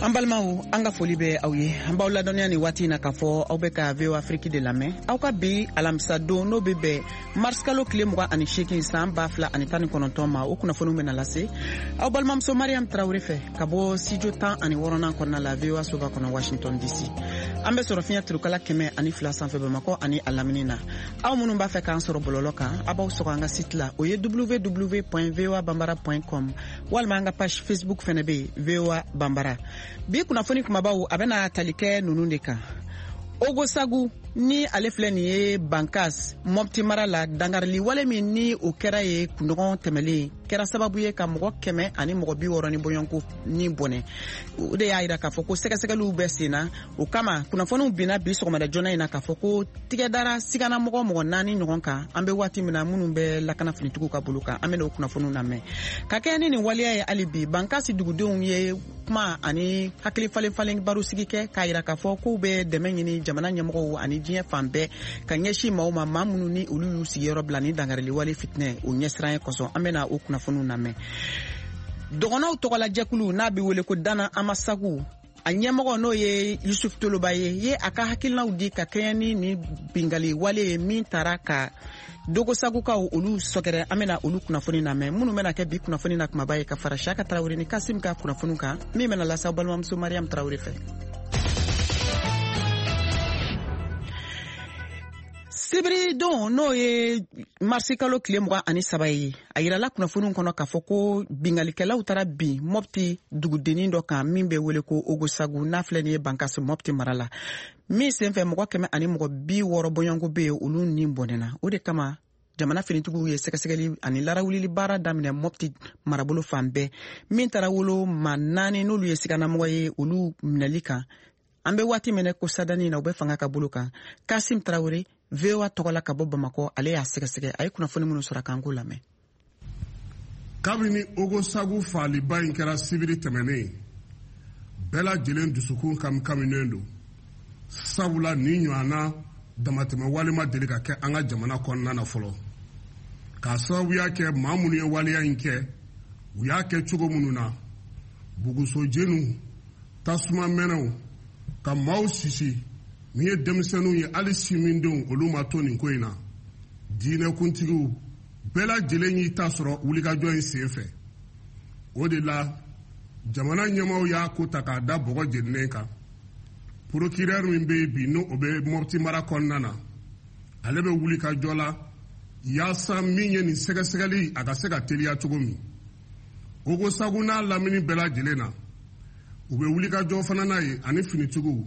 An balimaw an ka foli bɛ aw ye. An b'aw ladɔnniya ni waati na k'a fɔ aw bɛ ka VOA Afrique de lamɛn. Aw ka bi alamisa don n'o bɛ bɛn mars kalo tile 28 san 2019 ma o kunnafoniw bɛna lase aw balimamuso Mariam Tarawele fɛ ka bɔ studio 16 kɔnɔna la VOA Soba kɔnɔ Washington DC. An bɛ sɔrɔ fiɲɛ turukala 102 sanfɛ Bamakɔ ani a lamini na. Aw minnu b'a fɛ k'an sɔrɔ bɔlɔlɔ kan a b'aw sɔrɔ an ka site la o ye www.voabambara.com walima an ka page Facebook fɛnɛ bɛ VOA Bambara. Bi kunnafoni kumabaw a bɛna tali kɛ ninnu de kan. Ogo Sagu ni ale filɛ nin ye Bankas Mopti mara la dangarili wale min ni o kɛra ye kunɲɔgɔn tɛmɛlen kɛra sababu ye ka mɔgɔ 100 ani mɔgɔ 60 ni bɔɲɔnko ni bɔnɛ. O de y'a jira k'a fɔ ko sɛgɛsɛgɛliw bɛ sen na o kama kunnafoniw binna bi sɔgɔmada joona in na k'a fɔ ko tigɛdara sigana mɔgɔ 4 ɲɔgɔn kan an bɛ waati min na minnu bɛ lakana finitigiw ka bolo kan an bɛna o kunnafoniw lamɛn. Ka kɛ ni nin waleya ye hali bi Bankasi dugudenw ye kuma ani hakili falen baro sigi kɛ k'a jira k'a fɔ k'u bɛ dɛmɛ ɲini jamana ɲɛmɔgɔw ani diɲɛ fan bɛɛ ka ɲɛsin maaw ma maa minnu ni olu y'u sigiyɔrɔ bila ni dangarili wale fitinɛ o ɲɛsiran ye kɔsɔn an bɛna o kunnafoniw lamɛn. Dɔgɔnɔw tɔgɔla jɛkulu n'a bɛ wele ko Dana Amasagu a ɲɛmɔgɔ n'o ye Yusuf Toloba ye a ka hakilinaw di ka kɛɲɛ ni bingali wale min taara ka Dogo Sagukaw olu sɔgɛrɛ an bɛna olu kunnafoni lamɛn minnu bɛna kɛ bi kunnafoni na kumaba ye ka fara Saka Tarawele ni Kasim ka kunnafoni kan min bɛna lasa balimamuso Mariam Tarawele fɛ. Sibiri don n'o ye marsi kalo tile 23 ye a yirala kunnafoniw kɔnɔ k'a fɔ ko bingalikɛlaw taara bin Mopti dugudennin dɔ kan min bɛ wele ko Ogo Sagu n'a filɛ nin ye Bankas Mopti mara la min senfɛ mɔgɔ 100 ani mɔgɔ 60 bɔɲɔnko bɛ yen olu ni bɔnɛna o de kama jamana finitigiw ye sɛgɛsɛgɛli ani larawulili baara daminɛ Mopti marabolo fan bɛɛ min taara wolo maa 4 n'olu ye siganamɔgɔ ye olu minɛli kan an bɛ waati minɛ ko sadani na u bɛ fanga ka bolo kan Kasim Tarawele VOA tɔgɔla ka bɔ Bamakɔ ale y'a sɛgɛsɛgɛ a ye kunnafoni minnu sɔrɔ k'an k'o lamɛn. Kabini Ogo Sagu faaliba in kɛra sibiri tɛmɛnen bɛɛ lajɛlen dusukun kaminen don sabula ni ɲɔgɔnna damatɛmɛ wale ma deli ka kɛ an ka jamana kɔnɔna na fɔlɔ k'a sababuya kɛ maa minnu ye waleya in kɛ u y'a kɛ cogo minnu na bugusojeniw tasuma mɛnɛw ka maaw sisi ni ye denmisɛnninw ye hali simindenw olu ma to nin ko in na diinɛkuntigiw bɛɛ lajɛlen y'i ta sɔrɔ wulikajɔ in sen fɛ o de la jamana ɲɛmaaw y'a ko ta k'a da bɔgɔ jeninen kan procureur min bɛ yen bi n'o bɛ Mopti mara kɔnɔna na ale bɛ wulikajɔ la yaasa min ye nin sɛgɛsɛgɛli a ka se ka teliya cogo min Ogo Sagu n'a lamini bɛɛ lajɛlen na u bɛ wulikajɔ fana n'a ye ani finitigiw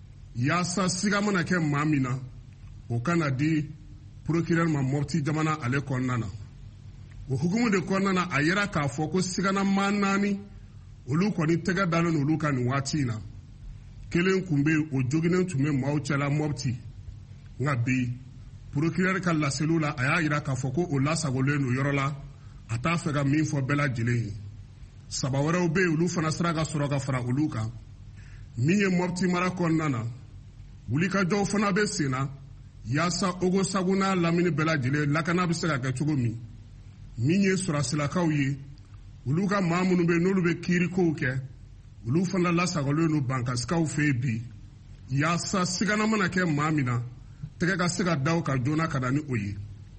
yaasa siga mana kɛ maa min na o kana di procureur ma Mopti jamana ale kɔnɔna na o hukumu de kɔnɔna na a yera k'a fɔ ko sigana maa 4 olu kɔni tɛgɛ dalen olu ka nin waati in na kelen kun bɛ o joginen tun bɛ maaw cɛla Mopti nka bi procureur ka laseliw la a y'a yira k'a fɔ ko o lasagolen don yɔrɔ la a t'a fɛ ka min fɔ bɛɛ lajɛlen ye 3 wɛrɛw bɛ yen olu fana sera ka sɔrɔ ka fara olu kan min ye Mopti mara kɔnɔna na wulikajɔw fana bɛ sen na yaasa Ogo Sagu n'a lamini bɛɛ lajɛlen lakana bɛ se ka kɛ cogo min ye sɔrɔsilakaw ye olu ka maa minnu bɛ yen n'olu bɛ kiirikow kɛ olu fana lasagolen don Bankasikaw fɛ yen bi yaasa sigana mana kɛ maa min na tɛgɛ ka se ka da o kan joona ka na ni o ye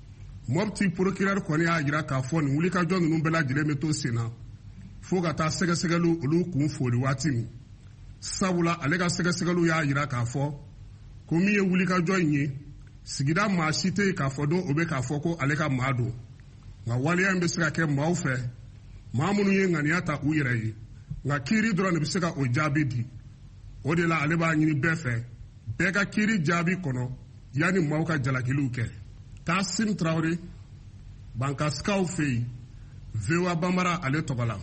Mopti procureur kɔni y'a jira k'a fɔ nin wulikajɔ ninnu bɛɛ lajɛlen bɛ to sen na fo ka taa sɛgɛsɛgɛliw olu kun fori waati min sabula ale ka sɛgɛsɛgɛliw y'a jira k'a fɔ ko min ye wulikajɔ in ye sigida maa si tɛ yen k'a fɔ don o bɛ k'a fɔ ko ale ka maa don nka waleya in bɛ se ka kɛ maaw fɛ maa minnu ye ŋaniya ta u yɛrɛ ye nka kiiri dɔrɔn de bɛ se ka o jaabi di o de la ale b'a ɲini bɛɛ fɛ bɛɛ ka kiiri jaabi kɔnɔ yanni maaw ka jalakiliw kɛ Kasim Tarawele Bankasikaw fɛ yen VOA Bambara ale tɔgɔ la.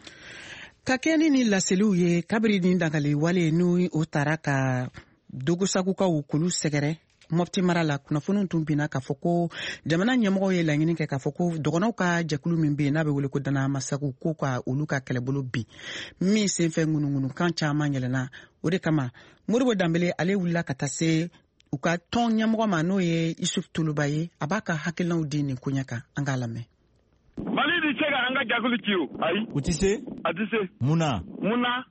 Ka kɛ ni laseliw ye kabiri ni dangali wale n'o o taara ka Dogo Sagukaw k'olu sɛgɛrɛ Mopti mara la kunnafoniw tun binna k'a fɔ ko jamana ɲɛmɔgɔw ye laɲini kɛ k'a fɔ ko dɔgɔnɔw ka jɛkulu min bɛ yen n'a bɛ wele ko Dana Amasagu ko ka olu ka kɛlɛbolo bin min senfɛ ŋunuŋunukan caman yɛlɛnna o de kama Modibo Danbele ale wulila ka taa se u ka tɔn ɲɛmɔgɔ ma n'o ye Yusuf Toloba ye a b'a ka hakilinaw di nin koɲɛ kan an k'a lamɛn. Mali di se ka an ka jɛkulu ci o ayi u tɛ se a tɛ se mun na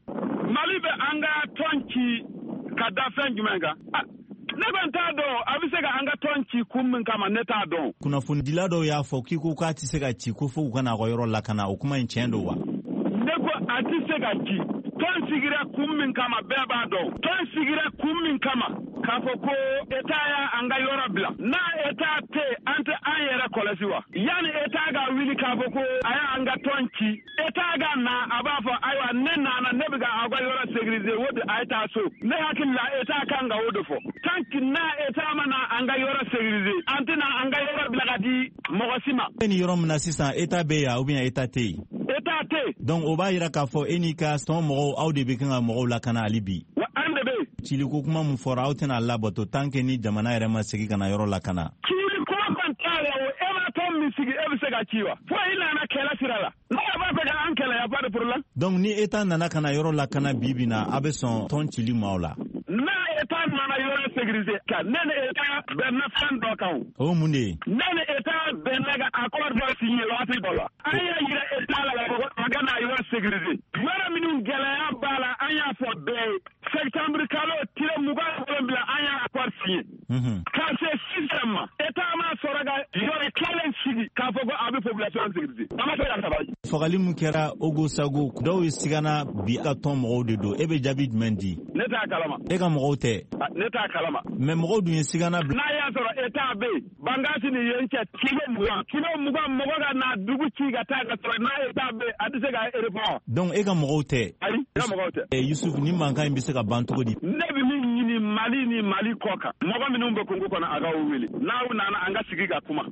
Mali be anga tonchi ka da fɛn jumɛn kan ne bɛ t'a dɔn a bɛ se ka an ka tɔn ci kun min kama ne t'a dɔn. Kunnafonidila dɔw y'a fɔ k'i ko k'a tɛ se ka ci ko fo u kana a ka yɔrɔ lakana o kuma in tiɲɛ don wa? Ne ko a tɛ se ka ci tɔn sigira kun min kama bɛɛ b'a dɔn tɔn sigira kun min kama k'a fɔ ko État y'a an ka yɔrɔ bila n'a État tɛ an tɛ an yɛrɛ kɔlɔsi wa yanni État ka wuli k'a fɔ ko a y'an ka tɔn ci État ka na a b'a fɔ ayiwa ne nana ne bɛ ka aw ka yɔrɔ sécuriser o de a ye taa so ne hakili la État kan ka o de fɔ tant que n'a État ma na an ka yɔrɔ sécuriser an tɛna an ka yɔrɔ bila ka di mɔgɔ si ma. E ni yɔrɔ min na sisan État bɛ yan ou bien État tɛ yen? État tɛ. Donc o b'a yira k'a fɔ e n'i ka tɔn mɔgɔw aw de bɛ kan ka mɔgɔw lakana hali bi. Wa an de bɛ. Ciliko kuma min fɔra aw tɛna labato tant que ni jamana yɛrɛ ma segin ka na yɔrɔ lakana. Ciliko man t'a la o e ma tɔn min sigi e bɛ se ka ci wa fo i nana kɛlɛ sira la n'a b'a fɛ ka an kɛlɛ y a pas de problème. Donc ni État nana ka na yɔrɔ lakana bi bi na a bɛ sɔn tɔn cili ma o la. N'a État nana yɔrɔ sécuriser ka ne ni État bɛnna fɛn dɔ kan o. O mun de ye? Ne ni État bɛnna ka accord dɔ signé waati dɔ la an y'a yira État la ko a ka na yɔrɔ sécuriser yɔrɔ minnu gɛlɛya b'a la an y'a fɔ bɛɛ ye septembre kalo tile 27 an y'a accord signé. Ka se système ma État ma sɔrɔ ka yɔrɔ kelen sigi k'a fɔ ko a bɛ population sécuriser an ma se ka sabali. Fagali mun kɛra Ogosago dɔw ye sigana bi ka tɔn mɔgɔw de don e bɛ jaabi jumɛn di? Ne t'a kalama. E ka mɔgɔw tɛ? Ne t'a kalama. Mais mɔgɔw dun ye sigana bila. N'a y'a sɔrɔ État bɛ yen Bangasi ni yen cɛ kilo 20 mɔgɔ ka na dugu ci ka taa ka sɔrɔ n'a État bɛ yen a tɛ se ka réforme. Donc e ka mɔgɔw tɛ? Ayi ne ka mɔgɔw tɛ. Yusuf ni mankan in bɛ se ka ban cogo di? Ne bɛ min ɲini Mali ni Mali kɔ kan mɔgɔ minnu bɛ Congo kɔnɔ a ka o wele n'aw nana an ka sigi ka kuma.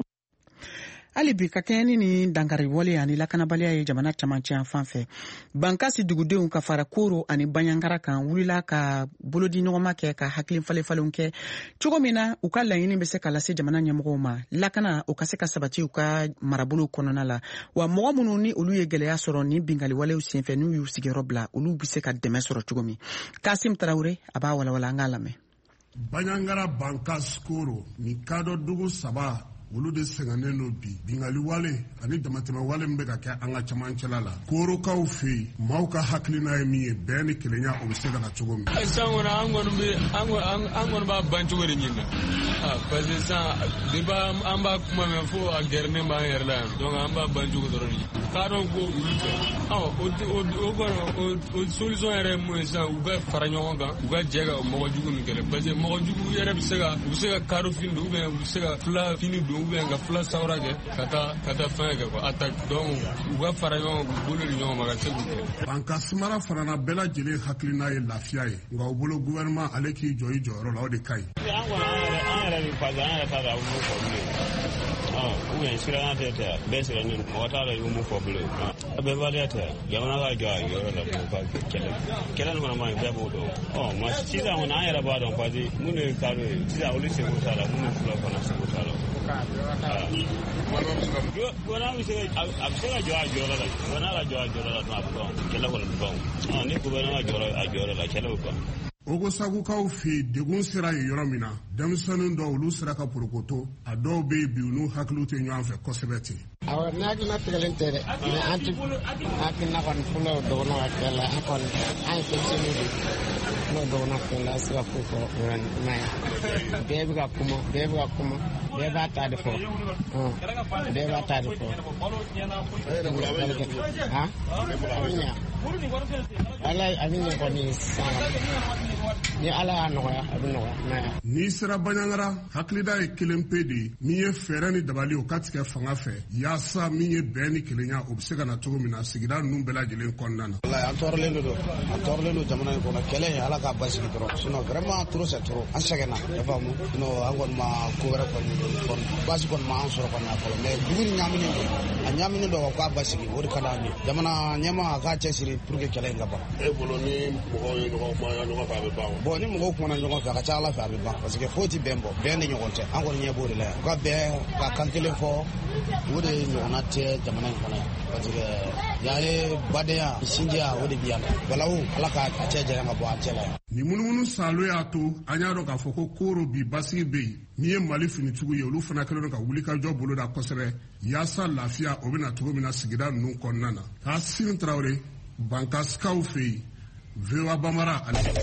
hali bi ka kɛɲɛ ni dankari wale ani lakanabaliya ye jamana camancɛ yan fan fɛ Bankasi dugudenw ka fara Koro ani Baɲankara kan wulila ka bolodi ɲɔgɔnma kɛ ka hakili falen-falenw kɛ cogo min na u ka laɲini bɛ se ka lase jamana ɲɛmɔgɔw ma lakana u ka se ka sabati u ka marabolo kɔnɔna la wa mɔgɔ minnu ni olu ye gɛlɛya sɔrɔ ni bingali walew senfɛ n'u y'u sigiyɔrɔ bila olu bɛ se ka dɛmɛ sɔrɔ cogo min Kasim Tarawele a b'a walawala an k'a lamɛn. Baɲankara Bankasi Koro ni kadɔ dugu saba olu de sɛgɛnnen don bi bingali wale ani damatɛmɛ wale min bɛ ka kɛ an ka camancɛla la Korokaw fɛ yen maaw ka hakilina ye min ye bɛɛ ni kelenya o bɛ se ka na cogo min. Sisan kɔni an kɔni b'a ban cogo de ɲini na parce que sisan depuis an b'a kuma mɛn fo a gɛrɛnen b'an yɛrɛ la yan donc an b'a ban cogo dɔrɔn de k'a dɔn ko olu fɛ o kɔni o solution yɛrɛ ye mun ye sisan u ka fara ɲɔgɔn kan u ka jɛ ka mɔgɔ jugu nin kɛlɛ parce que mɔgɔ jugu yɛrɛ bɛ se ka karo fini don ou bien u bɛ se ka fila fini don ou bien ka fila sawura kɛ ka taa fɛn kɛ quoi attaque donc u ka fara ɲɔgɔn k'u bolo di ɲɔgɔn ma ka se k'u kɛ. Bankasi mara farana bɛɛ lajɛlen hakilina ye lafiya ye nka u bolo gouvernement ale k'i jɔ i jɔyɔrɔ la o de ka ɲi. An yɛrɛ bɛ parce que an yɛrɛ t'a dɔn a bɛ mun fɔ bilen ou bien siranna tɛ tɛ bɛɛ sirannen mɔgɔ t'a dɔn i bɛ mun fɔ bilen a bɛɛ baliya tɛ jamana ka jɔ a jɔyɔrɔ la ko ka kɛlɛ nin fana ma ɲi bɛɛ b'o dɔn ma sisan kɔni an yɛrɛ b'a dɔn parce que minnu ye kadɔ ye sisan olu seko t'a la minnu fila fana seko t'a la. Gouvernement bɛ se ka jɔ a jɔyɔrɔ la gouvernement ka jɔ a jɔyɔrɔ la dɔrɔn a bɛ ban kɛlɛ kɔni bɛ ban ni gouvernement jɔra a jɔyɔrɔ la kɛlɛ bɛ ban. Ogosagukaw fɛ degun sera yen yɔrɔ min na denmisɛnnin dɔw olu sera ka porokoto a dɔw bɛ yen bi u n'u hakiliw tɛ ɲɔgɔn fɛ kosɛbɛ ten. Awɔ ne hakilina tigɛlen tɛ dɛ mais an tɛ hakilina kɔni fɔlɔ dɔgɔnɔ ka kɛ la an kɔni an ye denmisɛnninw de n'o dɔgɔnɔ kɛ la a se ka foyi fɔ gouvernement ye bɛɛ bɛ ka kuma bɛɛ b'a ta de fɔ bɛɛ b'a ta de fɔ a bɛ ɲɛ kɔni sisan ni Ala y'a nɔgɔya a bɛ nɔgɔya. N'i sera Baɲankara hakilina ye kelen pe de ye min ye fɛɛrɛ ni dabali o ka tigɛ fanga fɛ yaasa min ye bɛn ni kelenya o bɛ se ka na cogo min na sigida ninnu bɛɛ lajɛlen kɔnɔna na. An tɔɔrɔlen don jamana in kɔnɔ kɛlɛ in Ala k'a basigi dɔrɔn sinon vraiment trop c'est trop an sɛgɛnna i faamu sinon an kɔni ma ko wɛrɛ kɔni basi kɔni ma an sɔrɔ kɔni a fɔlɔ mais dugu ni ɲaminen don a ɲaminen don k'a basigi o de ka d'an ye jamana ɲɛmaa a k'a cɛsiri pour que kɛlɛ in ka ban. E bolo ni mɔgɔw ye ɲɔgɔn kuma ɲɔgɔn fɛ a bɛ ban wa? Bon ni mɔgɔw kumana ɲɔgɔn fɛ a ka ca Ala fɛ a bɛ ban parce que foyi tɛ bɛn bɔ bɛn de ɲɔgɔn tɛ an kɔni ɲɛ b'o de la yan u ka bɛn ka kan kelen fɔ o de ɲɔgɔnna tɛ jamana in kɔnɔ yan parce que yan ye badenya sinjiya o de bɛ yan balawu Ala ka cɛ janya ka bɔ an cɛ la yan. Ni munumunu salo y'a to an y'a dɔn k'a fɔ ko Koro bi basigi bɛ yen min ye Mali finitigiw ye olu fana kɛlen don ka wulikajɔ boloda kosɛbɛ yaasa lafiya o bɛ na cogo min na sigida ninnu kɔnɔna na. Kasim Tarawele Bankasikaw fɛ yen VOA Bambara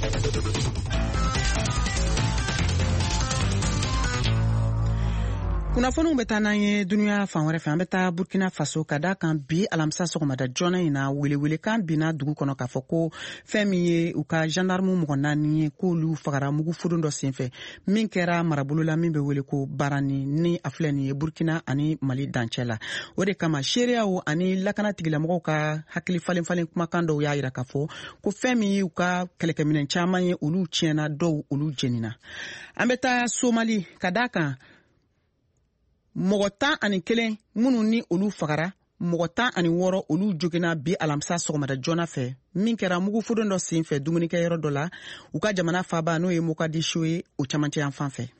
kunnafoniw bɛ taa n'an ye dunuya fan wɛrɛ fɛ an bɛ taa Burkina Faso ka da kan bi alamisa sɔgɔmada joona in na welewelekan binna dugu kɔnɔ k'a fɔ ko fɛn min ye u ka gendarme mɔgɔ 4 ye k'olu fagara mugu fudun dɔ senfɛ min kɛra marabolo la min bɛ wele ko Barani ni a filɛ nin ye Burkina ani Mali dancɛ la o de kama seereyaw ani lakana tigilamɔgɔw ka hakili falen kumakan dɔw y'a jira k'a fɔ ko fɛn min ye u ka kɛlɛkɛminɛn caman ye olu tiɲɛna dɔw olu jenina an bɛ taa Somali ka da kan mɔgɔ 11 minnu ni olu fagara mɔgɔ 16 olu jogina bi alamisa sɔgɔmada joona fɛ min kɛra mugu fudun dɔ senfɛ dumunikɛyɔrɔ dɔ la u ka jamana faaba n'o ye Mogadishu ye o camancɛ yan fan fɛ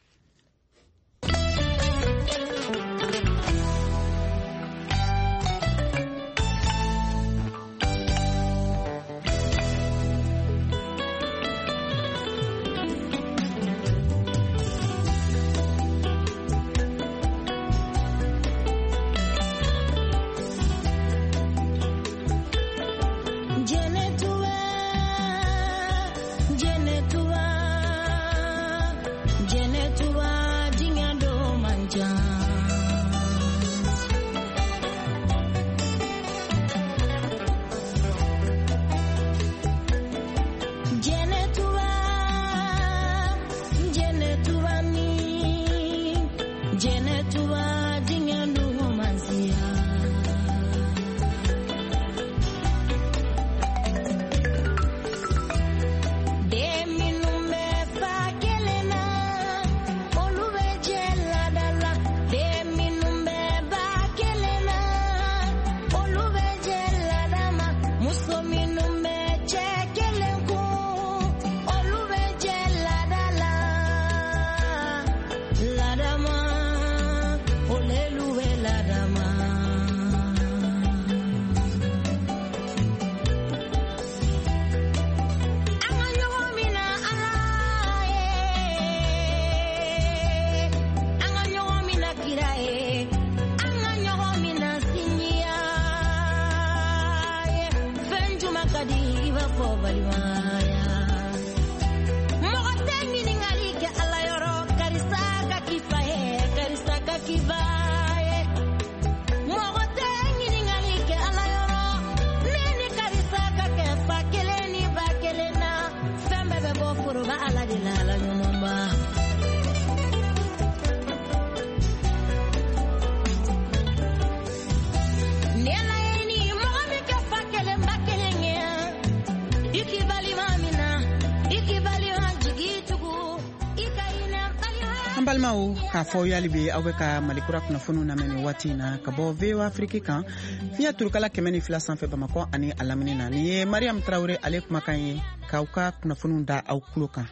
balimaw k'a fɔ yali bi aw bɛ ka malikura kunnafoniw lamɛn nin waati in na ka bɔ VOA Afrique kan fiɲɛ turukala 102 sanfɛ Bamakɔ ani a lamini na nin ye Mariam Traoré ale kumakan ye k'aw ka kunnafoniw da aw tulo kan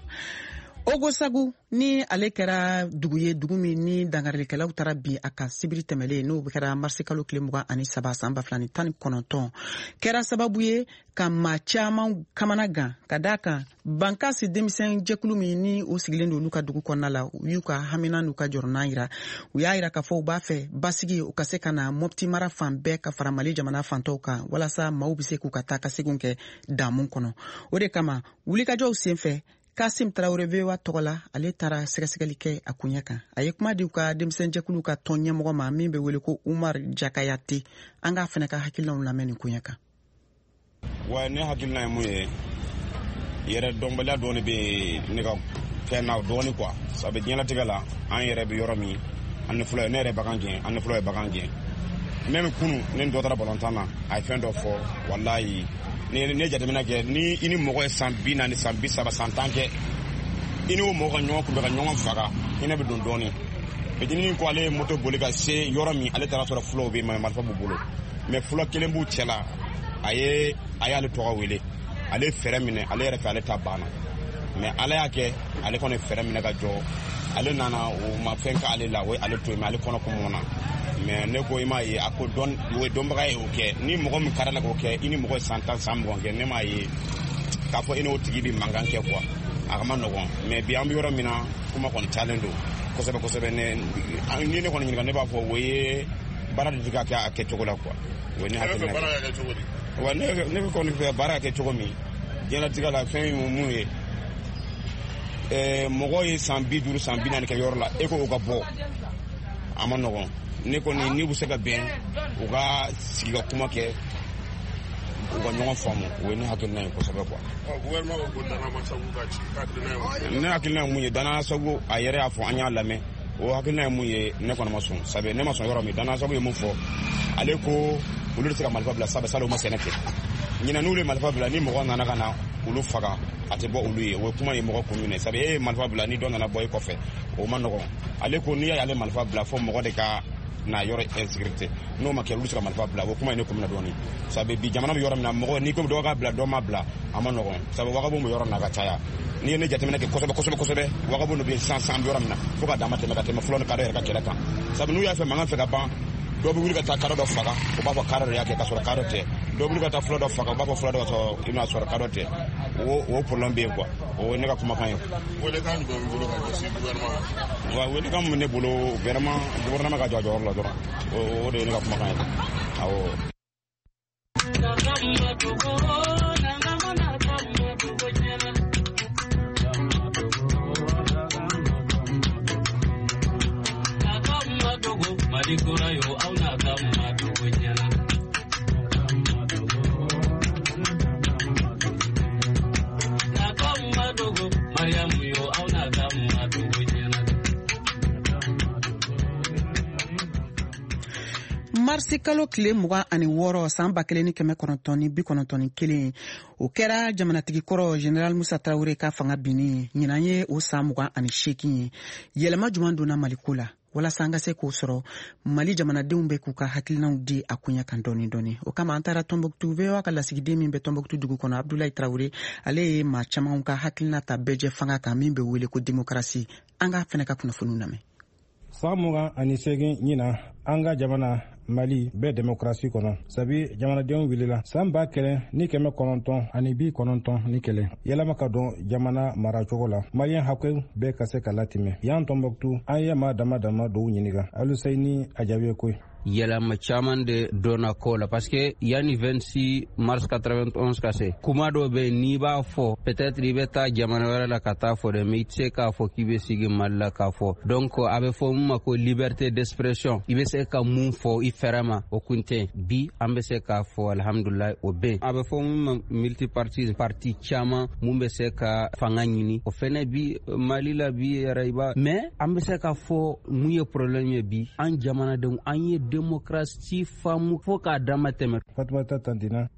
Ogosagu ni ale kɛra dugu ye dugu min ni dangarilikɛlaw taara bi a ka sibiri tɛmɛlen n'o kɛra marisi kalo 23 san 2019 kɛra sababu ye ka maa caman kamana gan ka da kan bankasi denmisɛn jɛkulu min ni o sigilen don olu ka dugu kɔnɔna la u y'u ka hamina n'u ka jɔrɔna yira u y'a yira k'a fɔ u b'a fɛ basigi u ka se ka na Mopti mara fan bɛɛ ka fara Mali jamana fantɔw kan walasa maaw bɛ se k'u ka taa ka seginw kɛ damu kɔnɔ o de kama wulikajɔw senfɛ Kasim Traoré VOA tɔgɔ la ale taara sɛgɛsɛgɛli kɛ a kuɲɛ kan a ye kuma di u ka denmisɛn jɛkulu ka tɔn ɲɛmɔgɔ ma min bɛ wele ko Umar Jakayate an k'a fɛnɛ ka hakilinaw lamɛn nin kuɲɛ kan wa ne hakilina ye mun ye yɛrɛ dɔnbaliya dɔɔni bɛ ne ka fɛn na dɔɔni quoi sabu diɲɛlatigɛ la an yɛrɛ bɛ yɔrɔ min an ni fɔlɔ ye ne yɛrɛ bagan gɛn an ni fɔlɔ ye bagan gɛn même kunu ne ni dɔ taara balontan na a ye fɛn dɔ fɔ walayi ne jateminɛ kɛ ni i ni mɔgɔ ye san 40 san 30 san 10 kɛ i ni o mɔgɔ ka ɲɔgɔn kunbɛ ka ɲɔgɔn faga hinɛ bɛ don dɔɔni fitinin ko ale ye moto boli ka se yɔrɔ min ale taara sɔrɔ fulaw bɛ marifa b'u bolo mais fula kelen b'u cɛ la a y'ale tɔgɔ wele ale fɛrɛ minɛ ale yɛrɛ fɛ ale ta banna mais ala y'a kɛ ale kɔni fɛrɛ minɛ ka jɔ ale nana o ma fɛn ka ale la o ale to mais ale kɔnɔ kɔmɔ na mais ne ko i m'a ye a ko o ye dɔnbaga ye o kɛ ni mɔgɔ min kari la k'o kɛ i ni mɔgɔ ye san 10 san 20 kɛ ne m'a ye k'a fɔ i n'o tigi bɛ mankan kɛ quoi a ka ma nɔgɔn mais bi an bɛ yɔrɔ min na kuma kɔni calen don kosɛbɛ kosɛbɛ ni ne kɔni ɲininka ne b'a fɔ o ye baara de ka kɛ a kɛcogo la quoi o ye ne hakilina ye wa ne kɔni fɛ baara ka kɛ cogo min diɲɛlatigɛ la fɛn min mun ye mɔgɔ ye san 50 san 40 kɛ yɔrɔ la e ko o ka bɔ a ma nɔgɔn ne kɔni ni bɛ se ka bɛn u ka sigi ka kuma kɛ u ka ɲɔgɔn faamu o ye ne hakilina ye kosɛbɛ quoi. Ne hakilina ye mun ye Dana Sago a yɛrɛ y'a fɔ an y'a lamɛn o hakilina ye mun ye ne kɔni ma sɔn sabu ne ma sɔn yɔrɔ min Dana Sago ye mun fɔ ale ko olu de se ka marifa bila sabu salo ma sɛnɛ kɛ ɲinɛ n'olu ye marifa bila ni mɔgɔ nana ka na olu faga a tɛ bɔ olu ye o kuma ye mɔgɔ kun minɛ sabu e ye marifa bila ni dɔ nana bɔ e kɔfɛ o ma nɔgɔn ale ko n'i y'ale marifa bila fɔ mɔgɔ de ka na yɔrɔ insécurité n'o ma kɛ olu se ka marifa bila o kuma ye ne kun minɛ dɔɔni sabu bi jamana bɛ yɔrɔ min na mɔgɔ n'i ko dɔ ka bila dɔ ma bila a ma nɔgɔn sabu wagabon bɛ yɔrɔ na ka caya n'i ye ne jateminɛ kɛ kosɛbɛ wagabon bɛ san bɛ yɔrɔ min na fo ka dama tɛmɛ ka tɛmɛ fɔlɔ ni kadɔ yɛrɛ ka kɛlɛ kan sabu n'u y'a fɛ mankan fɛ ka ban dɔw bɛ wuli ka taa kadɔ dɔ faga o b'a fɔ kadɔ de y'a kɛ ka sɔrɔ kadɔ tɛ dɔw bɛ wuli ka taa fɔlɔ dɔ faga o b'a fɔ fɔlɔ dɔ sɔrɔ i bɛna sɔrɔ kadɔ tɛ o problème bɛ yen quoi o ye ne ka kumakan ye. Welekan jumɛn b'i bolo ka ɲɛsin gouvernement ma. Wa welekan min bɛ ne bolo vraiment gouvernement ka jɔ a jɔyɔrɔ la dɔrɔn o de ye ne ka kumakan ye awɔ. marisi kalo tile 26 san 1991 o kɛra jamanatigi kɔrɔ General Musa Traoré ka fanga binni ɲinan ye o san 28 ye yɛlɛma juman donna Maliko la walasa an ka se k'o sɔrɔ Mali jamanadenw bɛ k'u ka hakilinaw di a kunya kan dɔɔni dɔɔni o kama an taara Tombouctou VOA ka lasigiden min bɛ Tombouctou dugu kɔnɔ Abdoulaye Traoré ale ye maa camanw ka hakilina ta bɛɛ fanga kan min bɛ wele ko démocratie an ka fɛnɛ ka kunnafoniw lamɛn. San 28 ɲinan an ka jamana Mali bɛɛ démocratie kɔnɔ sabi jamanadenw wulila san 1990 ni kɛlɛ yɛlɛma ka don jamana maracogo la maliyɛn hakɛw bɛɛ ka se ka latimɛ yan Tombouctou an ye maa dama dɔw ɲininka Aluseyini a jaabi koyi yɛlɛma caman de donna ko la parce que yani 26 mars 91 ka se kuma dɔ bɛ n'i b'a fɔ peut-être i bɛ taa jamana wɛrɛ la ka taa fɔ dɛ mais i tɛ se k'a fɔ k'i bɛ sigi Mali la k'a fɔ donc a bɛ fɔ mun ma ko liberté d'expression i bɛ se ka mun fɔ i fɛrɛ ma o kun tɛ bi an bɛ se k'a fɔ alhamdulilayi o bɛ a bɛ fɔ mun ma multipartisme parti caman mun bɛ se ka fanga ɲini o fɛnɛ bi Mali la bi yɛrɛ i b'a mais an bɛ se k'a fɔ mun ye problème ye bi an jamanadenw an ye démocratie faamu fo k'a dama tɛmɛ. Fatumata Tantina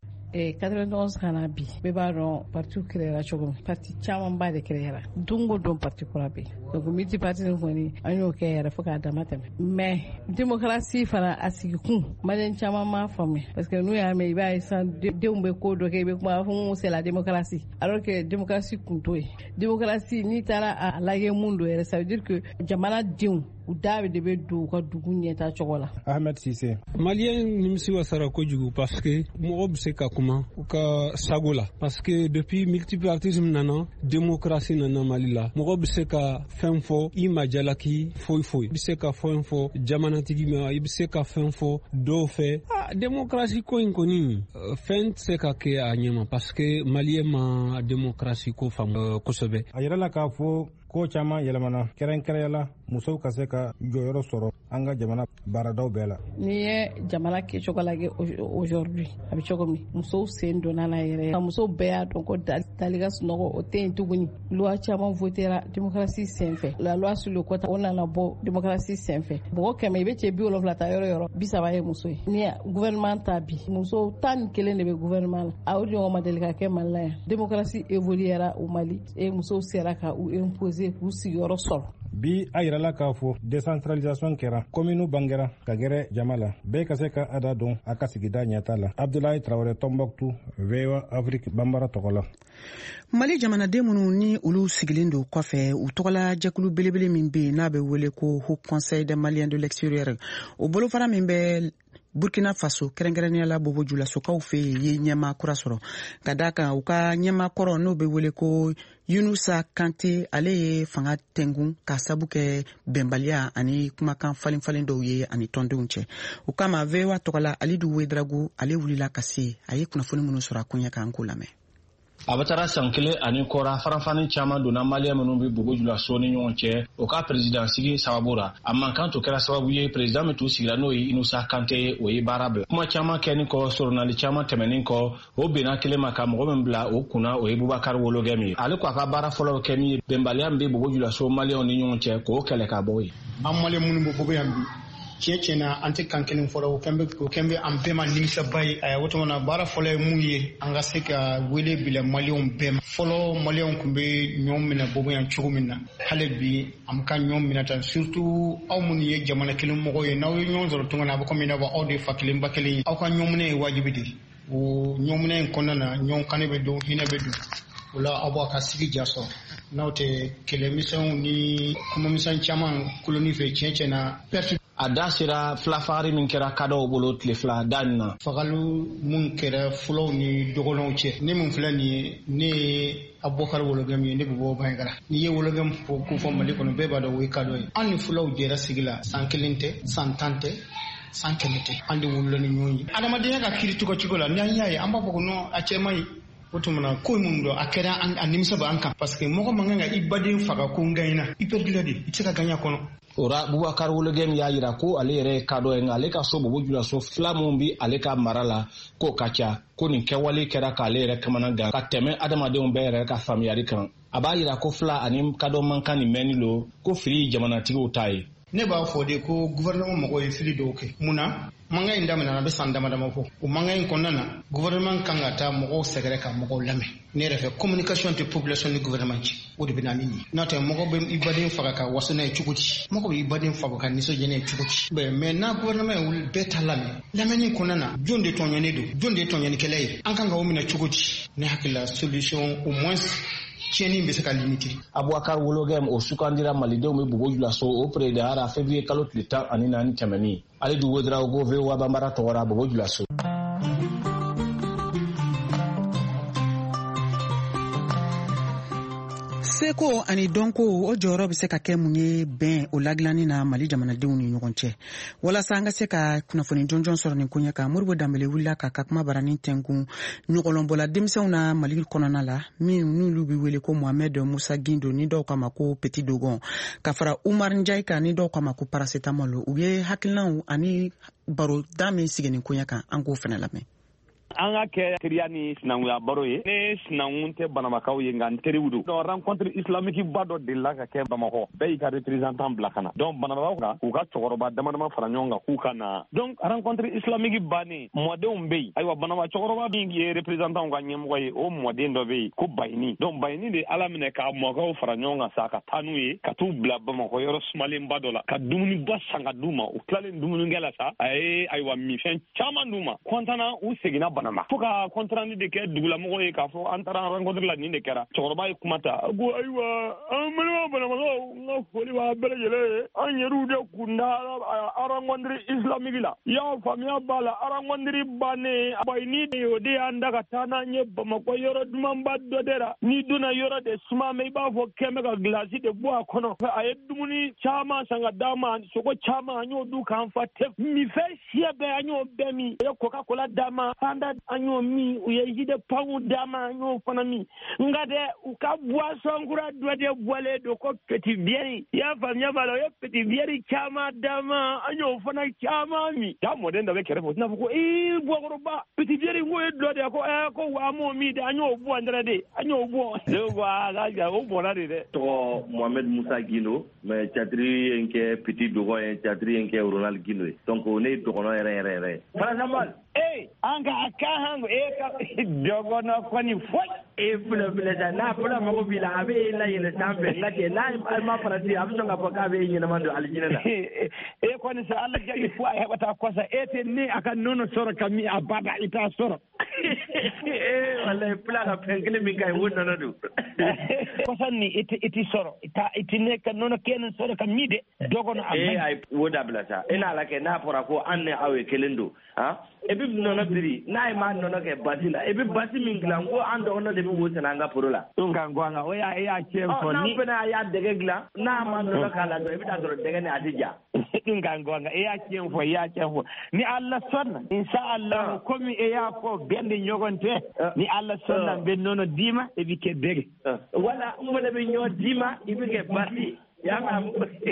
91 kana bi bɛɛ b'a dɔn parti créera cogo min parti caman ba de créera don o don parti kura bɛ donc multipartisme kɔni an y'o kɛ yɛrɛ fo k'a dama tɛmɛ mais démocratie fana a sigi kun maliyɛn caman m'a faamuya parce que n'u y'a mɛn i b'a ye sisan denw bɛ ko dɔ kɛ i bɛ kuma fɔ c'est la démocratie alors que démocratie kun t'o ye démocratie n'i taara a lajɛ mun don yɛrɛ ça veut dire que jamanadenw u da de bɛ don u ka dugu ɲɛta cogo la. Ahmed Cissé maliyɛn nimisi wasara kojugu parce que mɔgɔ bɛ se ka kuma u ka sago la parce que depuis multipartisme nana démocratie nana Mali la mɔgɔ bɛ se ka fɛn fɔ i ma jalaki foyi foyi i bɛ se ka fɛn fɔ jamanatigi ma i bɛ se ka fɛn fɔ dɔw fɛ démocratie ko in kɔni fɛn tɛ se ka kɛ a ɲɛma parce que maliyɛn ma démocratie ko faamu kosɛbɛ. A yɛrɛ la k'a fɔ ko caman yɛlɛmana kɛrɛnkɛrɛnyala musow ka se ka jɔyɔrɔ sɔrɔ an ka jamana baaradaw bɛɛ la. N'i ye jamana kɛcogo lajɛ aujourd'hui a bɛ cogo min musow sen donna n'a yɛrɛ ka musow bɛɛ y'a dɔn ko dali ka sunɔgɔ o tɛ yen tuguni loi caman votera démocratie senfɛ la loi sur le quota o nana bɔ démocratie senfɛ mɔgɔ 100 i bɛ cɛ 70 ta yɔrɔ yɔrɔ 30 ye muso ye ni gouvernement ta bi muso 11 de bɛ gouvernement la a o ɲɔgɔn ma deli ka kɛ Mali la yan démocratie évoluera au Mali et musow sera ka u imposer k'u sigiyɔrɔ sɔrɔ. Bi a yirala k'a fɔ décentralisation kɛra commune bangera ka gɛrɛ jama la bɛɛ ka se ka ada dɔn a ka sigida ɲɛta la. Abdoulaye Traoré Tombouctou VOA Afrique Bambara tɔgɔ la. Mali jamanaden minnu ni olu sigilen don kɔfɛ u tɔgɔla jɛkulu belebele min bɛ n'a bɛ wele ko Haut Conseil des Maliens de l'extérieur o bolofara min bɛ Burkina Faso kɛrɛnkɛrɛnnenya la Bobo Julasokaw fɛ ye ɲɛma kura sɔrɔ ka d'a kan u ka ɲɛma kɔrɔ n'o bɛ wele ko Yunusa Kante ale ye fanga tɛngun ka sabu kɛ bɛnbaliya ani kumakan falen dɔw ye ani tɔndenw cɛ o kama VOA tɔgɔla Alidu Wedragu ale wulila ka se a ye kunnafoni minnu sɔrɔ a kunya kan ko lamɛn. abatara sankele ani kora faranfani chama dona malia menumbi bugo jula soni nyonche o ka president sigi sababura amma kan to kera sababu ye president metu sigira no yi inusa kante o yi barabla kuma chama keni ko sornali chama temenin ko o bena kele maka mo membla o kuna o yi Boubacar Wologemi ale ko ka bara folo kemi bembalia mbe bugo jula so malia oni nyonche ko kele ka boy amale munumbo bobo yambi cecena ante kankelen folo kembe ampema nimisa bay woto mona bara folo muye anga seka wele bila malion bem folo malion kumbe nyomina bobo yan chugumina halebi amka nyomina tan surtout awmuni ye jamana kelum mo ye naw nyonzoro tungana ba komina ba ode fakilim bakeli aw ka nyomne wajibidi o nyomne konana nyon kanebe do hinabe do wala abaka sigi jaso nawte kele mission ni kuma mission chaman koloni fe cecena adasira flafari min kera kado bolot le fla danna fagalu mun kera flow ni dogono che ni mun fla ni Aboubacar Wologemi ne bo bangara ni ye Wologem ko fo mali kono beba do we kado an flow jera sigila sankelinte santante sankelite andi wullo ni nyonyi adama de ga kiritu ko cigola ni yayi amba ko no a ce mai otumana ko mun do akera an nimisa ba anka parce que moko manganga ibadin faga ko ngaina iperdilade itaka ganya kono ora Boubacar Wologemi ya yira ko ale yere kado en ale ka so bobo jula so flamumbi ale ka marala ko kacha ko ni kewali kera ka ale yere kamana ga ka teme adama de on bere ka famiyari kan aba yira ko fla anim kado mankani menilo ko firi jamana tigo tai ne ba fo de ko gouvernement mo ko fili do ke muna manga inda na be sanda madama fo o manga in konnana gouvernement kanga ta mo ko segere ka mo ko lame ne refe communication te population ni gouvernement o de binani ni nata mo ko be ibadin faga ka wasuna e chukuti mo ko ibadin faga ka ni so jene e chukuti be mais na gouvernement wul beta lame ni konnana jonde to nyane do jonde to nyane kelay an kanga o mina chukuti ne hakila solution au moins cheni mbese ka limité Aboubacar Wologemi o sukandira malidew me bugo jula so o près de ara février kalot le temps ani nani tamani ale du wodra go ve wa bambara to wara bugo jula so seko ani donko o jɔyɔrɔ bɛ se ka kɛ mun ye bɛn o ladilanni na Mali jamanadenw ni ɲɔgɔn cɛ walasa an ka se ka kunnafoni jɔnjɔn sɔrɔ nin koɲɛ kan Moribo Danbele wulila ka kuma baranin tɛnkun ɲɔgɔlɔnbɔla denmisɛnw na Mali kɔnɔna la min n'olu bɛ wele ko Mohamed Musa Gindo ni dɔw kama ko Petit Dogon ka fara Umar Ndiaye kan ni dɔw kama ko paracetamol u ye hakilinaw ani baroda min sigi nin koɲɛ kan an k'o fana lamɛn. An ka kɛ teriya ni sinankunya baro ye ne sinankun tɛ banamakaw ye nka n teriw do rencontre islamique ba dɔ delila ka kɛ Bamakɔ bɛɛ y'i ka représentant bila ka na donc banabagaw kan k'u ka cɛkɔrɔba damadama fara ɲɔgɔn kan k'u ka na donc rencontre islamique bannen mɔdenw bɛ yen ayiwa banaba cɛkɔrɔba min ye représentant ka ɲɛmɔgɔ ye o mɔden dɔ bɛ yen ko Bayini donc Bayini de Ala minɛ ka mɔkɛw fara ɲɔgɔn kan sa ka taa n'u ye ka t'u bila Bamakɔ yɔrɔ sumalenba dɔ la ka dumuniba san ka d'u ma u tilalen dumunikɛ la sa a ye ayiwa minfɛn caman d'u ma kɔntana u seginna Banama fo ka contrainte de kɛ dugulamɔgɔ ye k'a fɔ an taara rencontre la nin de kɛra cɛkɔrɔba ye kuma ta ko ayiwa an balima banamakaw n ka foli b'a bɛɛ lajɛlen ye an yɛrɛw de kun da rencontre islamique la i y'a faamuya b'a la rencontre bannen Bayini de o de y'an da ka taa n'an ye Bamakɔ yɔrɔ dumanba dɔ de la n'i donna yɔrɔ de suma mɛ i b'a fɔ kɛn bɛ ka glace de bɔ a kɔnɔ a ye dumuni caman san ka d'a ma sogo caman an y'o dun k'an fa tɛ minfɛn siya bɛɛ an y'o bɛɛ min u ye Coca-Cola d'a ma Fanta an y'o min u ye jus de pomme d'a ma an y'o fana min nka dɛ u ka boisson kura dɔ de bɔlen don ko petit bière i y'a faamuya b'a la u ye petit bière caman d'a ma an y'o fana caman min jaa mɔden dɔ bɛ kɛrɛfɛ o tɛna fɔ ko bɔkɔrɔba petit bière ko ye dɔ de ko ko wa m'o min de an y'o bɔ n tɛrɛ de an y'o bɔ ne ko o bɔnna de dɛ. tɔgɔ Mohamed Musa Gindo mais catiri ye n kɛ Petit Dogon ye catiri ye n kɛ Ronald Gindo ye donc ne ye dɔgɔnɔ yɛrɛ paracetamol an ka a kan hango ka dɔgɔnɔ kɔni foyi filɛ sa n'a fɔra mago b'i la a bɛ la yɛlɛ sanfɛ nka kɛ n'a ma farati a bɛ sɔn ka fɔ k'a bɛ ɲɛnama don alijinɛ la kɔni sa Ala jagi fo a yɛrɛ taa kɔsa tɛ ne a ka nɔnɔ sɔrɔ ka min a bada i t'a sɔrɔ wallahi fila ka fɛn kelen min ka ɲi o nɔnɔ don kɔsa ni i ti sɔrɔ i ti ne ka nɔnɔ kelen sɔrɔ ka min de dɔgɔnɔ a o dabila sa e n'a la kɛ n'a fɔra ko an ni aw ye kelen don e bɛ nɔnɔ biri n'a ye maa nɔnɔ kɛ basi la e bɛ basi min dilan ko an dɔgɔnɔ de bɛ wo sɛnɛ an ka foro la. n ka ngɔ an ka o y'a tiɲɛ fɔ ni n'a fana y'a dɛgɛ dilan n'a ma nɔnɔ k'a la dɔrɔn i bɛ taa sɔrɔ dɛgɛ ni a tɛ ja. ɗum ga gonga e yaccen fo ni Allah sonna inchallah komi e ya fo bende ñogonte ni Allah sonna ben nono dima e bike dege wala umma be ñoo dima e bike barti yama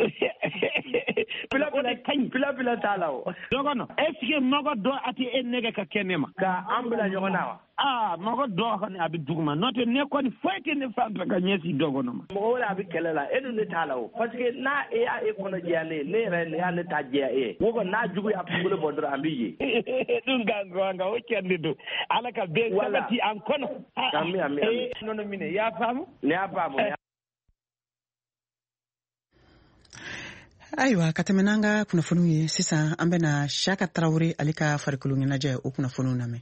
pila talaw dogono est ce que mogo do ati en nega ka kenema ka ambula ñogonawa mogo do xone abi duguma note ne ko ni foyte ne fanta ka ñesi dogono ma mo wala abi kelela edu ne talaw parce que na e ya e kono jiyane ne re ya ne tajje e wogo na jugu ya pungule bodro ambiye dum gango o kende do ala ka be sabati an kono ami nono mine ya famu ne ya famu Ayiwa ka tɛmɛ n'an ka kunnafoniw ye sisan an bɛna Saka Tarawele ale ka farikolo ɲɛnajɛ o kunnafoniw lamɛn.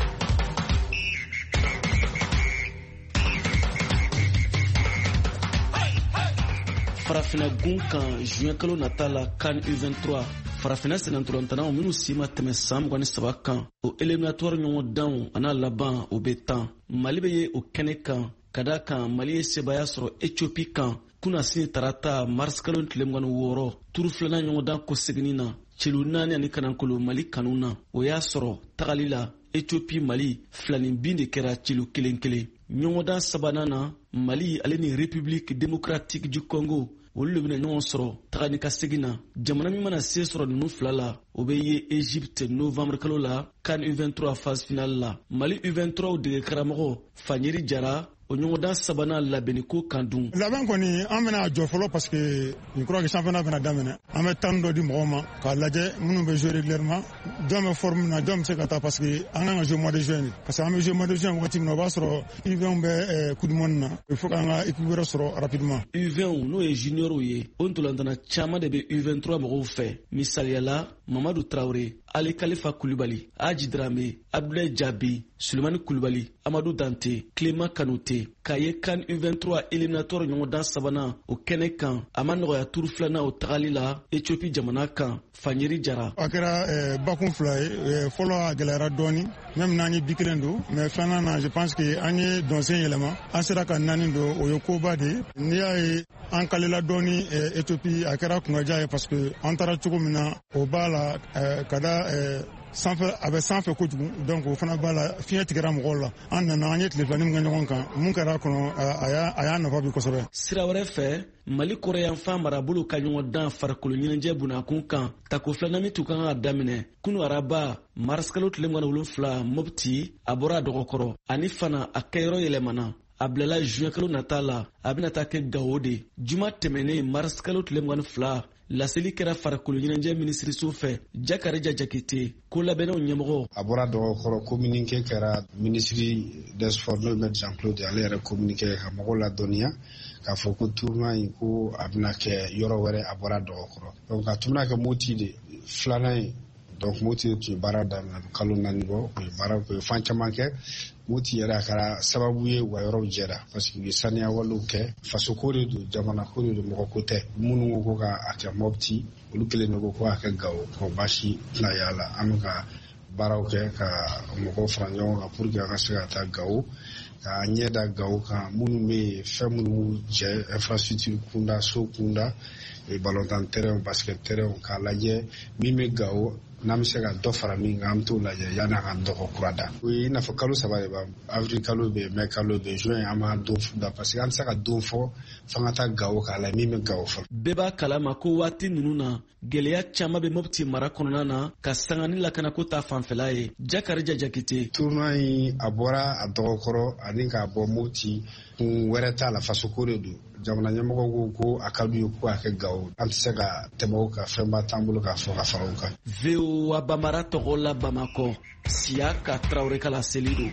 Farafina gun kan juin kalo nata la CAN U23 farafina senatɔlɔntanaw minnu si ma tɛmɛ san 23 kan o éliminatoire ɲɔgɔn danw a n'a laban o bɛ tan Mali bɛ ye o kɛnɛ kan ka da kan Mali ye sebaya sɔrɔ Éthiopie kan kuna sini tarata mars kalo tile 26 turu filanan ɲɔgɔn dan ko seginni na celu 4 ani kanankolo Mali kanu na o y'a sɔrɔ tagali la Éthiopie Mali filanin bin de kɛra celu kelen kelen ɲɔgɔn dan sabanan na Mali ale ni République démocratique du Congo olu de bɛna ɲɔgɔn sɔrɔ taga ni ka segin na jamana min mana se sɔrɔ ninnu fila la o bɛ ye Égypte novembre kalo la CAN U23 phase finale la Mali U23 dege karamɔgɔ Fanyeri Jara o ɲɔgɔndan sabanan labɛnni ko kan dun. Labɛn kɔni an bɛna jɔ fɔlɔ parce que je crois que championnat bɛna daminɛ an bɛ temps dɔ di mɔgɔw ma k'a lajɛ minnu bɛ jouer régulièrement jɔn bɛ forme na jɔn bɛ se ka taa parce que an kan ka jouer mois de juin de parce que an bɛ jouer mois de juin wagati min na o b'a sɔrɔ U20 bɛ coupe du monde na il faut k'an ka équipe wɛrɛ sɔrɔ rapidement. U20 n'o ye juniorw ye o ntolantana caman de bɛ U23 mɔgɔw fɛ misaliyala Mamadu Traoré, Ali Khalifa Koulibaly, Aji Dramé, Abdoulaye Diaby, Souleymane Koulibaly, Amadou Dante, Clément Kanouté k'a ye CAN U23 éliminatoire ɲɔgɔndan sabanan o kɛnɛ kan a ma nɔgɔya turu filanan o tagali la Éthiopie jamana kan Fanyeri Jara. A kɛra bakun fila ye fɔlɔ a gɛlɛyara dɔɔni même n'an ye bi kelen don mais filanan na je pense que an ye dɔnsen yɛlɛma an sera ka naani don o ye koba de ye n'i y'a ye an kalela dɔɔni Éthiopie a kɛra kunnaja ye parce que an taara cogo min na o b'a la ka da sanfɛ a bɛ sanfɛ kojugu donc o fana b'a la fiɲɛ tigɛra mɔgɔw la an nana an ye tile fila min kɛ ɲɔgɔn kan mun kɛra kɔnɔ a y'a nafa bi kosɛbɛ. Sira wɛrɛ fɛ Mali kɔrɔyanfan marabolo ka ɲɔgɔn dan farikolo ɲɛnajɛ bunakun kan tako filanan min tun kan ka daminɛ kunu araba mars kalo tile 17 Mopti a bɔra a dɔgɔkɔrɔ ani fana a kɛyɔrɔ yɛlɛmana a bilala juin kalo nata la a bɛna taa kɛ Gao de juma tɛmɛnen mars kalo tile 22 laseli kɛra farikolo ɲɛnajɛ minisiriso fɛ Jakarija Jakite ko labɛnnaw ɲɛmɔgɔ a bɔra dɔgɔkɔrɔ communiqué kɛra ministre des sports n'o ye Jean-Claude ale yɛrɛ communiqué ka mɔgɔw ladɔnniya k'a fɔ ko tournoi in ko a bɛna kɛ yɔrɔ wɛrɛ a bɔra dɔgɔkɔrɔ donc a tun bɛna kɛ Moti de filanan ye donc Moti tun ye baara daminɛ kalo 4 bɔ o ye fan caman kɛ Moti yɛrɛ a kɛra sababu ye wa yɔrɔw jɛra parce que u ye saniya walew kɛ faso ko de don jamana ko de don mɔgɔ ko tɛ minnu ko k'a kɛ Mopti olu kelen de ko k'a kɛ Gao ko baasi tɛna y'a la an bɛ ka baaraw kɛ ka mɔgɔw fara ɲɔgɔn kan pour que an ka se ka taa Gao ka ɲɛ da Gao kan minnu bɛ yen fɛn minnu jɛ infrastructure kunda so kunda ballontan terrain basket terrain k'a lajɛ min bɛ Gao n'an bɛ se ka dɔ fara min kan an bɛ t'o lajɛ yanni a ka dɔgɔ kura da o ye i n'a fɔ kalo 3 de b'an avril kalo bɛ yen mai kalo bɛ yen juin an b'a don da parce que an tɛ se ka don fɔ f'an ka taa Gao k'a lajɛ min bɛ Gao fɔlɔ. Bɛɛ b'a kalama ko waati ninnu na gɛlɛya caman bɛ Mopti mara kɔnɔna na ka sanga ni lakanako ta fanfɛla ye Jakarija Jakite. tournoi in a bɔra a dɔgɔkɔrɔ ani k'a bɔ Mopti kun wɛrɛ t'a la faso ko de don jamana ɲɛmɔgɔ ko a ka d'u ye ko a kɛ Gao an tɛ se ka tɛmɛ o kan fɛnba t'an bolo k'a fɔ ka fara o kan. VOA Bambara tɔgɔ la Bamakɔ Siyaka Traoré ka laseli don.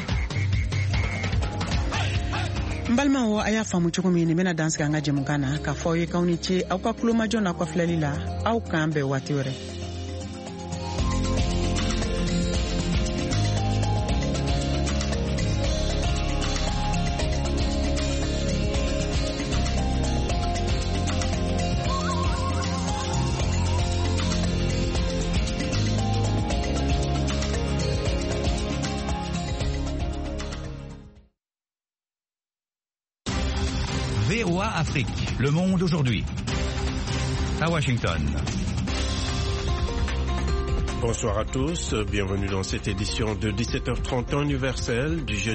N balimaw a y'a faamu cogo min nin bɛna dansigi an ka jɛmukan na k'a fɔ aw ye k'aw ni ce aw ka kulomajɔ n'aw ka filɛli la aw k'an bɛn waati wɛrɛ. VOA Afrique, le monde aujourd'hui. À Washington. Bonsoir à tous, bienvenue dans cette édition de 17h30 temps universel du jeudi